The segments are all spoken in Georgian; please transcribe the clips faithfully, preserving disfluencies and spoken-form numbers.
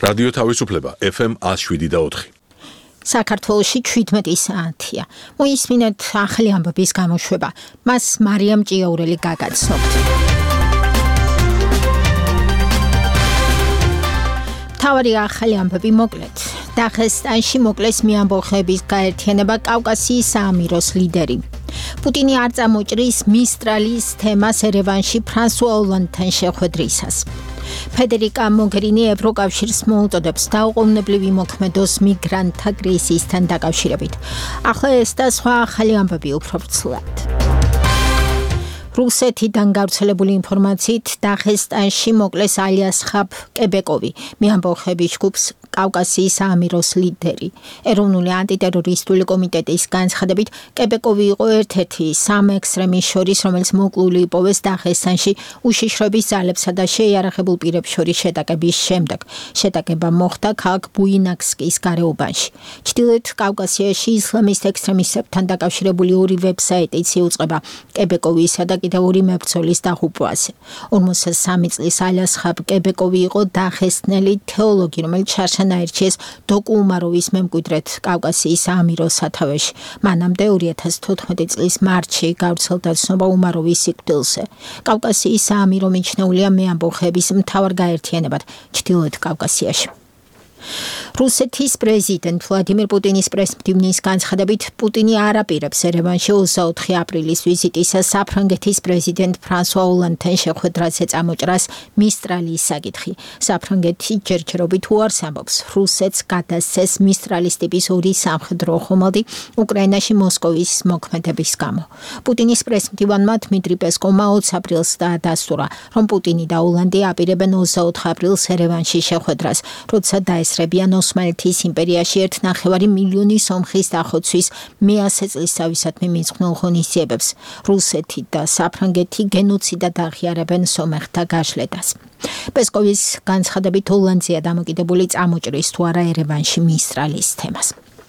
რადიო თავისუფლება ეფ ემ one oh seven და four. საქართველოში seventeen საათია. მოისმინეთ ახალი ამბების გამოშვება. მას მარიამ ჭიაურელი გაგაცნობთ. თავარი ახალი ამბები მოკლედ. დაღესტანში მოკლეს მეამბოხეების გაერთიანება კავკასიის საამიროს ლიდერი. პუტინი არ წამოჭრის მისტრალის თემას ერევანში ფრანსუა ოლანდთან შეხვედრისას. ფედერიკა მოგერინი ევროკავშირს მოუწოდებს დაუყოვნებლივ იმოქმედოს მიგრანტთა კრიზისთან დაკავშირებით. ახლა ეს და სხვა ახალი ამბები უფრო ვრცლად. რუსეთიდან გავრცელებული ინფორმაციით დაღესტანში მოკლეს ალიასხაბ კებეკოვი, მეამბოხების ჯგუფს კავკასიის საამიროს ლიდერი. ეროვნული ანტიტერორისტული კომიტეტის განცხადებით, კებეკოვი იყო ერთ-ერთი სამ ექსტრემის შორის, რომელიც მოკლული იპოვეს დაღესტანში უშიშროების ძალებსა და შეიარაღებულ პირებს შორის შეტაკების შემდეგ. შეტაკება მოხდა ქალაქ ბუინაკსკის გარეუბანში. ჩრდილოეთ კავკასიაში ისლამისტ ექსტრემისტებთან დაკავშირებული ორი ვებსაიტიც იუწყება კებეკოვისა და კიდევ ორი მებრძოლის დაღუპვაზე. ორმოცდასამი წლის ალიასხაბ კებეკოვი იყო დაღესტნელი თეოლოგი, რომელიც აირჩიეს დოკუ უმაროვის მემკვიდრედ კავკასიის საამიროს სათავეში. მანამდე ორი ათას თოთხმეტი წლის მარტში გავრცელდა ცნობა უმაროვის სიკვდილზე. კავკასიის საამირო მიჩნეულია მეამბოხეების მთავარ გაერთიანებად ჩრდილოეთ კავკასიაში. რუსეთის პრეზიდენტ ვლადიმირ პუტინის პრესმდივნის განცხადებით, პუტინი არ აპირებს ერევანში ოცდაოთხი აპრილის ვიზიტისას საფრანგეთის პრეზიდენტ ფრანსუა ოლანდთან შეხვედრაზე წამოჭრას მისტრალის საკითხი. საფრანგეთი ჯერჯერობით უარს ამბობს რუსეთს გადასცეს მისტრალის ტიპის ორი სამხედრო ხომალდი უკრაინაში მოსკოვის მოქმედების გამო. პუტინის პრესმდივანმა დმიტრი პესკოვმა ოცი აპრილს დაადასტურა, რომ პუტინი და ოლანდი აპირებენ ოცდაოთხ აპრილს ერევანში შეხვედრას, როცა დაესწრებიან ოსმალეთის იმპერიაში ერთ ნახევარი მილიონი სომხის დახოცვის მეასე წლისთავისადმი მიძღვნილ ღონისძიებებს. რუსეთი და საფრანგეთი გენოციდად აღიარებენ სომეხთა გაშლედას. პესკოვის განცხადებით ოლანდია დამოკიდებული წამოჭრის თუ არა ერევანში მისტრალის თემას.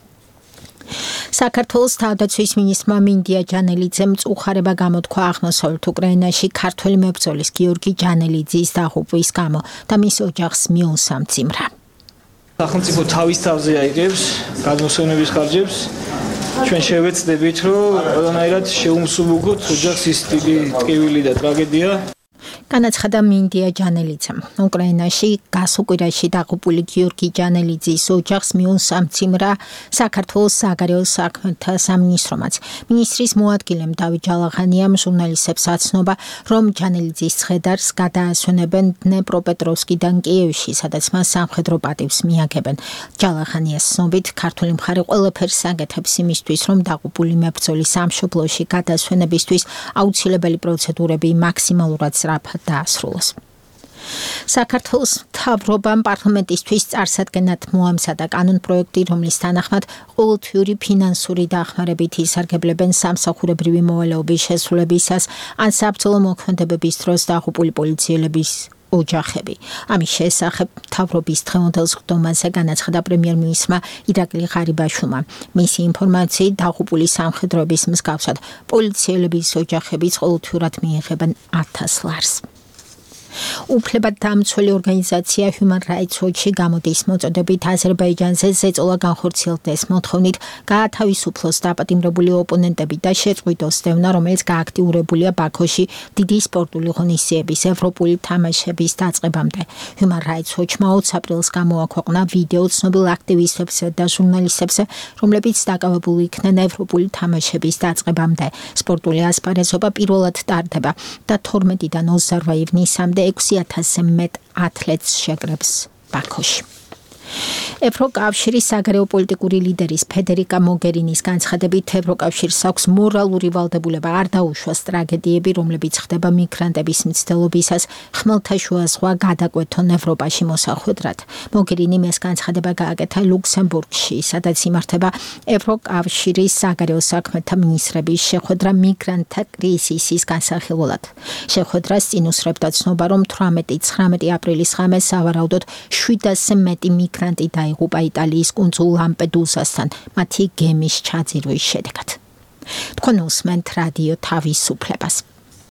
საქართველოს თავდაცვის მინისტრმა მინდია ჯანელიძემ მწუხარება გამოთქვა აღმოსავლეთ უკრაინაში ქართველი მებრძოლის გიორგი ჯანელიძის დაღუპვის გამო და მის ოჯახს მიუსამძიმრა. სახელმწიფო თავის თავზე აიღებს გადმოსვენების ხარჯებს. ჩვენ შევეცდებით, რომ ყველანაირად შეუმსუბუქოთ ოჯახს ის დიდი ტკივილი და ტრაგედია. განაცხადა მინდია ჯანელიძემ. უკრაინაში გასუკვირაში დაღუპული გიორგი ჯანელიძის ოჯახს მიუსამძიმრა საქართველოს საგარეო საქმეთა სამინისტრომაც. მინისტრის მოადგილემ დავით ჯალაღანიამ ჟურნალისტებს აცნობა, რომ ჯანელიძის ცხედარს გადაასვენებენ დნეპროპეტროვსკიდან კიევში, სადაც მას სამხედრო პატივს მიაგებენ. ჯალაღანიას ცნობით, ქართული მხარე ყველაფერს აკეთებს იმისთვის, რომ დაღუპული მებრძოლის სამშობლოში გადასვენებისთვის აუცილებელი პროცედურები მაქსიმალურად სწრაფად დაასრულოს. საქართველოს მთავრობამ პარლამენტისთვის წარსადგენად მოამზადა კანონპროექტი, რომლის თანახმად ყოველთვიური ფინანსური დახმარებით ისარგებლებენ სამსახურებრივი მოვალეობის შესრულებისას ან საბრძოლო მოქმედებების დროს დაღუპული პოლიციელების ოჯახები. ამის შესახებ მთავრობის დღევანდელ სხდომაზე განაცხადა პრემიერ-მინისტრმა ირაკლი ღარიბაშვილმა. მისი ინფორმაციით დაღუპული სამხედროების მსგავსად პოლიციელების ოჯახებიც ყოველთვიურად მიიღებენ ათას ლარს. უფლებადამცველი ორგანიზაცია Human Rights Watch გამოდის მოწოდებით აზერბაიჯანზე ზეწოლა განხორციელდეს მოთხოვნით გაათავისუფლოს დაპატიმრებული ოპონენტები და შეწყვიტოს დევნა, რომელიც გააქტიურებულია ბაქოში დიდი სპორტული ღონისძიების ევროპული თამაშების დაწყებამდე. Human Rights Watch-მა ოცი აპრილს გამოაქვეყნა ვიდეო ცნობილ აქტივისტებსა და ჟურნალისტებზე, რომლებიც დაკავებული იქნენ ევროპული თამაშების დაწყებამდე. სპორტული ასპარეზობა პირველად ტარდება და თორმეტიდან ოცდაოთხ ივნისამდე ექვსი ათასზე მეტ ათლეტს შეკრებს ბაქოში. ევროკავშირის საგარეო პოლიტიკური ლიდერის ფედერიკა მოგერინის განცხადებით, ევროკავშირს აქვს მორალური ვალდებულება არ დაუშვას ტრაგედიები, რომლებიც ხდება მიგრანტების მცდელობისას ხმელთაშუა ზღვა გადაკვეთონ ევროპაში მოსახვედრად. მოგერინიმ ეს განცხადება გააკეთა ლუქსემბურგში, სადაც იმართება ევროკავშირის საგარეო საქმეთა მინისტრების შეხვედრა მიგრანტთა კრიზისის განსახილველად. შეხვედრას წინ უსწრებდა ცნობა, რომ თვრამეტი ცხრამეტი აპრილის ღამეს სავარაუდოდ შვიდასზე მეტი მიგრანტი დაიღუპა იტალიის კუნძულ ლამპედუსასთან მათი გემის ჩაძირვის შედეგად. თქვენ უსმენთ რადიო თავისუფლებას.